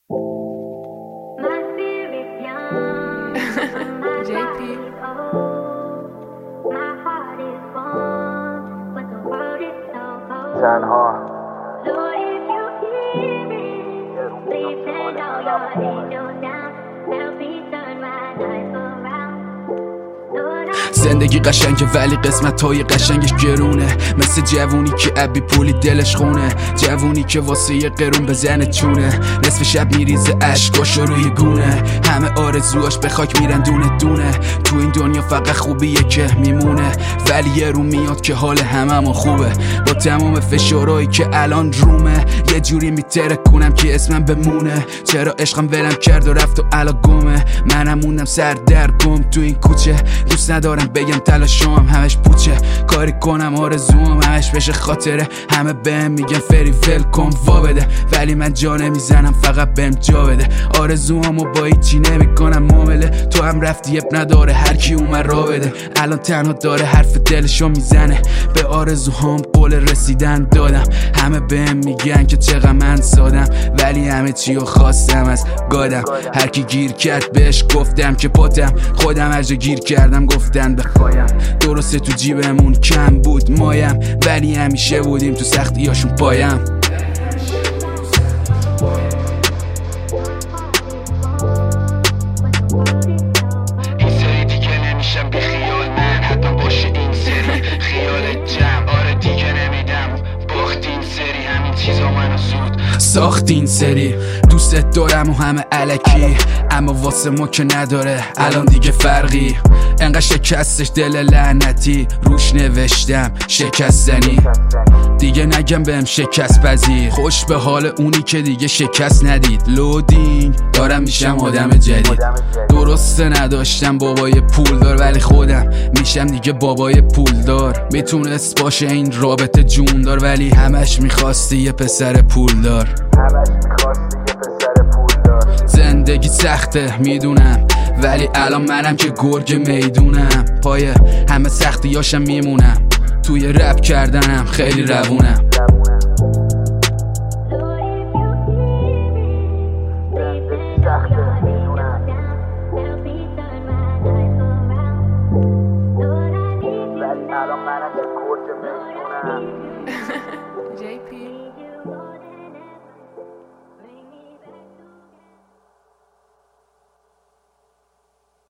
JP. تنها زندگی قشنگه ولی قسمت های قشنگش گرونه، مثل جوونی که ابی پولی دلش خونه، جوونی که واسه یه قرون بزنه چونه، نصف شب میریزه اشکاشو روی گونه، همه آرزوهاش به خاک میرن دونه دونه، تو این دنیا فقط خوبیه که میمونه، ولی یه رو میاد که حال هممون خوبه، با تمام فشارهایی که الان رومه، یه جوری میتره کنم که اسمم بمونه، چرا عشقم ولم کرد و رفت و الان گمه، منم موندم سر در گم تو این کوچه، دوست ندارم بگم تلاشم همش پوچه، کاری کنم آرزوم همش بشه خاطره، همه بهم میگن فری ول کن وا بده، ولی من جا نمیزنم فقط بهم جا بده، آرزوامو با هیچی نمیکنم معامله، تو هم رفتی اب نداره هر کی اومد را بده، الان تنها داره حرف دلشو میزنه، به آرزوهام قول رسیدن دادم، همه بهم میگن که چقدر من سادم، ولی همه چیو خواستم از گادم، هر کی گیر کرد بهش گفتم که پاتم، خودم هر جا گیر کردم گفتن بخوایم، درسته تو جیبمون کم بود مایم، ولی همیشه بودیم تو سختیاشون پایم. این سری دیگه نمیشم بی خیال من، حتی باشه این سری خیال جمع، آره دیگه نمیدم باخت این سری، همین چیزا منو زود ساخت این سری، دوستت دارم و همه علکی، اما واسه ما که نداره الان دیگه فرقی، انقدر شکستش دل لعنتی روش نوشتم شکستنی، دیگه نگم بهم شکست پذیر، خوش به حال اونی که دیگه شکست ندید، لودینگ دارم میشم آدم جدید، درسته نداشتم بابای پول دار، ولی خودم میشم دیگه بابای پول دار، میتونست باشه این رابطه جون دار، ولی همش میخواستی یه پسر پول دار، زندگی سخته میدونم، ولی الان منم که گرگ میدونم، پای همه سختیاشم میمونم، توی رپ کردنم خیلی روونم. ولی الان منم که گرگ میدونم.